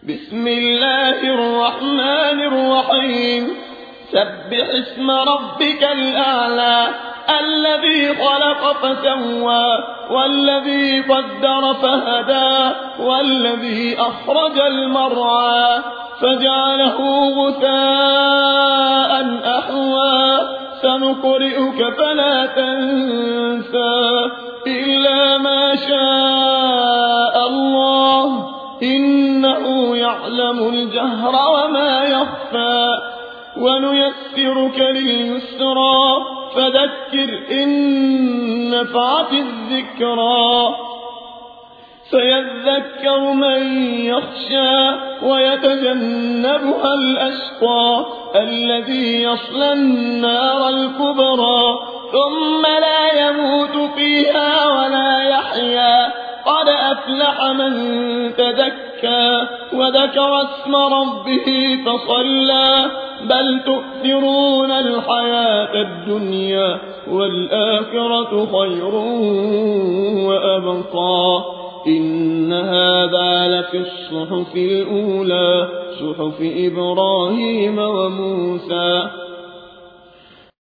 بسم الله الرحمن الرحيم سبح اسم ربك الأعلى الذي خلق فسوى والذي قدر فهدى والذي أخرج المرعى فجعله غثاء أحوى سنقرئك فلا تنسى إلا ما شاء الله إنه يعلم الجهر وما يخفى ونيسرك لليسرى فذكر إن نفعت الذكرى سيذكر من يخشى ويتجنبها الأشقى الذي يصلى النار الكبرى ثم لا يموت فيها ولا يحيا قد أفلح من تزكى وذكر اسم ربه فصلى بل تؤثرون الحياة الدنيا والآخرة خير وأبقى إن هذا لفي الصحف الأولى صحف إبراهيم وموسى